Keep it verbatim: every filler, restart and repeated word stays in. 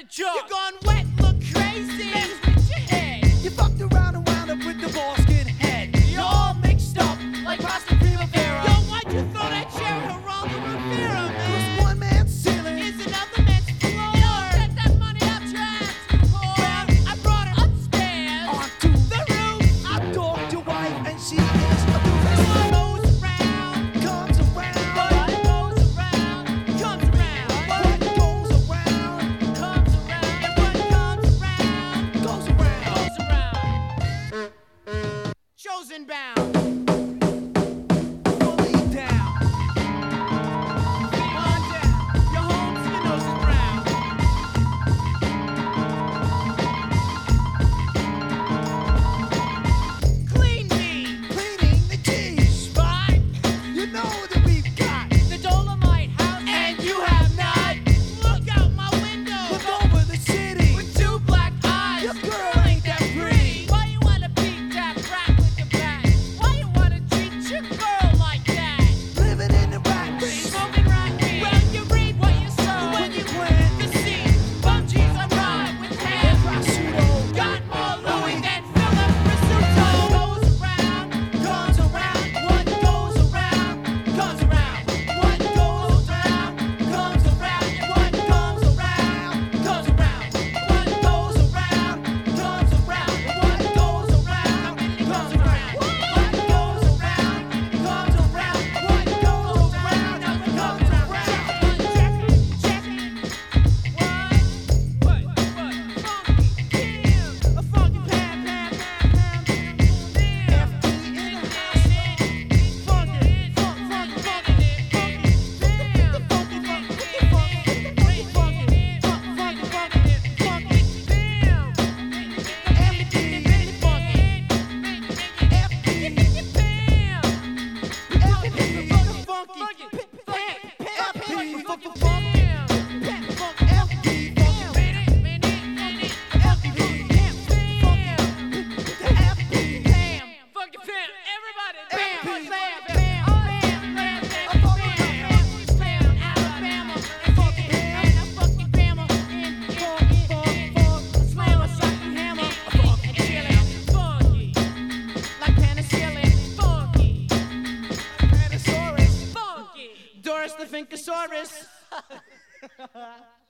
job. You're gone wet, look crazy. Mess with your head. You fucked around and wound up with the ball skin head. You're all mixed up like pasta primavera. Yo, why'd you throw that chair at Geraldo Rivera, man? Cause one man's ceiling Is another man's floor. Yo, get that money out your ass, you whore. Well, I brought it upstairs. onto The roof. I dogged your wife and she is a This doofus. one goes around. Comes around. What goes around comes around. What goes around Comes around. And what comes around goes around. goes around. Chosen bound. Fully down. Feet on down. Your home, your nose is brown. Clean me. Cleaning the cheese. Spot. You know that we've got. The Dolomite house. And you have not. Look out my window. Look over the city. With two black eyes. Your girl ain't that pretty. Why you wanna beat that rat with the bat? Why you wanna treat your girl like that? Living in the rat race. Smoking rat weed. Well, you reap what you sow. When When you you plant the seed. Bum cheese I ride with ham. prosciutto. Got more Louis than Philip Risotto. Goes around, comes around. What goes around, comes around. What goes around, comes around. And what comes around, comes around. What goes around, comes around. And what goes around, comes around. What goes around, comes around. What goes around, comes around. Check it, check it. What? What? What? Funky, yeah. A funky pam, pam, pam, pam, pam, yeah. F D in the house. Funky, funk, funky, funky, funky, damn. Funky, funky, funky, funky, funky, funk, funky, funky, funky, damn. F D. Funky, F D. bam. F D. Funky, funky, pam, pam, F D. funky, funky, F D. bam. Funk F D. Funk Minute, minute, minute, F D. bam, bam. F D. Bam, funky pam, everybody bam, Bam, bam, bam, bam, bam, bam, bam, bam, Alabama, and funky, and a funky grammar, and funky, funky, slammer, sucking hammer, and chillin', funky, like penicillin, funky, Tyrannosaurus. funky, Doris the Finkosaurus.